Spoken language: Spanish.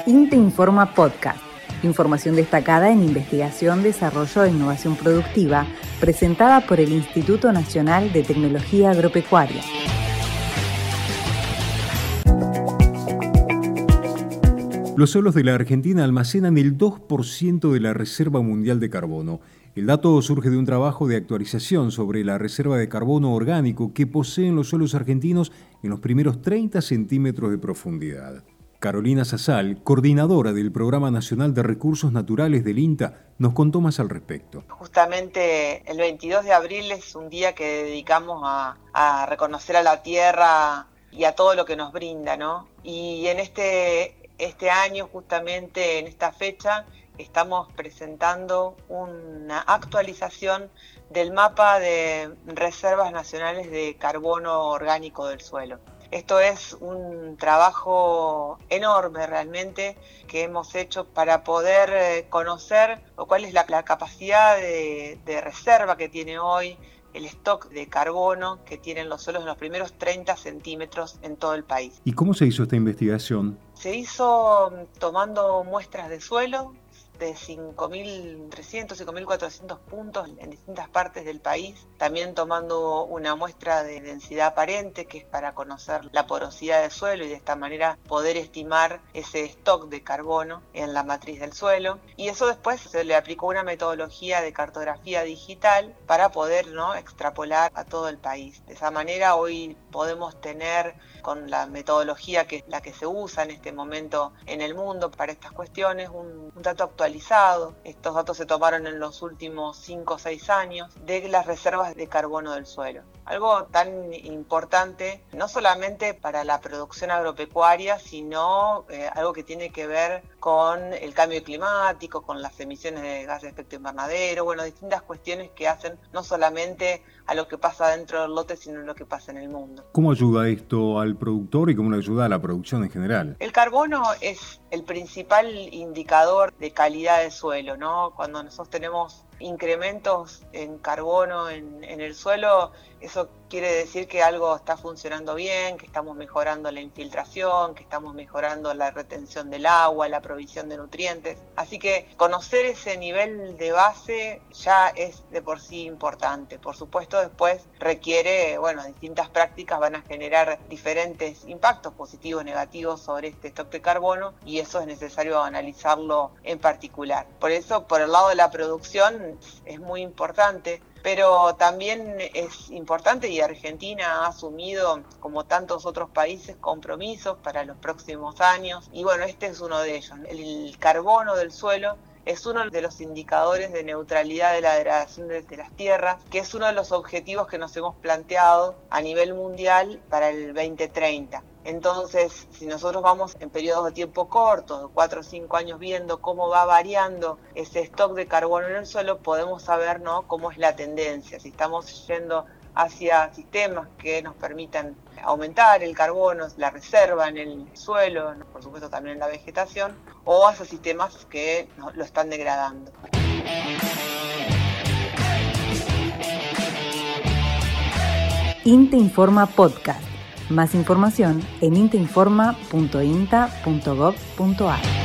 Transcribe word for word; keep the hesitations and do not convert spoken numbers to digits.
INTA Informa Podcast. Información destacada en investigación, desarrollo e innovación productiva, presentada por el Instituto Nacional de Tecnología Agropecuaria. Los suelos de la Argentina almacenan el dos por ciento de la Reserva Mundial de Carbono. El dato surge de un trabajo de actualización sobre la reserva de carbono orgánico que poseen los suelos argentinos en los primeros treinta centímetros de profundidad. Carolina Sasal, coordinadora del Programa Nacional de Recursos Naturales del INTA, nos contó más al respecto. Justamente el veintidós de abril es un día que dedicamos a, a reconocer a la tierra y a todo lo que nos brinda, ¿no? Y en este, este año, justamente en esta fecha, estamos presentando una actualización del mapa de reservas nacionales de carbono orgánico del suelo. Esto es un trabajo enorme realmente que hemos hecho para poder conocer cuál es la, la capacidad de, de reserva que tiene hoy, el stock de carbono que tienen los suelos en los primeros treinta centímetros en todo el país. ¿Y cómo se hizo esta investigación? Se hizo tomando muestras de suelo de cinco mil trescientos, cinco mil cuatrocientos puntos en distintas partes del país, también tomando una muestra de densidad aparente, que es para conocer la porosidad del suelo y de esta manera poder estimar ese stock de carbono en la matriz del suelo. Y eso después se le aplicó una metodología de cartografía digital para poder, ¿no?, extrapolar a todo el país. De esa manera hoy podemos tener, con la metodología que es la que se usa en este momento en el mundo para estas cuestiones, un, un dato actualizado. Estos datos se tomaron en los últimos cinco o seis años de las reservas de carbono del suelo. Algo tan importante, no solamente para la producción agropecuaria, sino eh, algo que tiene que ver con el cambio climático, con las emisiones de gases de efecto invernadero, bueno, distintas cuestiones que hacen no solamente a lo que pasa dentro del lote, sino a lo que pasa en el mundo. ¿Cómo ayuda esto al productor y cómo le ayuda a la producción en general? El carbono es el principal indicador de calidad del suelo, ¿no? Cuando nosotros tenemos incrementos en carbono en, en el suelo, eso quiere decir que algo está funcionando bien, que estamos mejorando la infiltración, que estamos mejorando la retención del agua, la provisión de nutrientes. Así que conocer ese nivel de base ya es de por sí importante. Por supuesto, después requiere, bueno, distintas prácticas van a generar diferentes impactos positivos, negativos sobre este stock de carbono, y eso es necesario analizarlo en particular. Por eso, por el lado de la producción, es muy importante, pero también es importante, y Argentina ha asumido, como tantos otros países, compromisos para los próximos años, y bueno, este es uno de ellos. El carbono del suelo es uno de los indicadores de neutralidad de la degradación de, de las tierras, que es uno de los objetivos que nos hemos planteado a nivel mundial para el veinte treinta. Entonces, si nosotros vamos en periodos de tiempo cortos, de cuatro o cinco años, viendo cómo va variando ese stock de carbono en el suelo, podemos saber, ¿no?, cómo es la tendencia, si estamos yendo hacia sistemas que nos permitan aumentar el carbono, la reserva en el suelo, por supuesto también en la vegetación, o hacia sistemas que lo están degradando. INTA Informa Podcast. Más información en intainforma punto inta punto gov punto ar.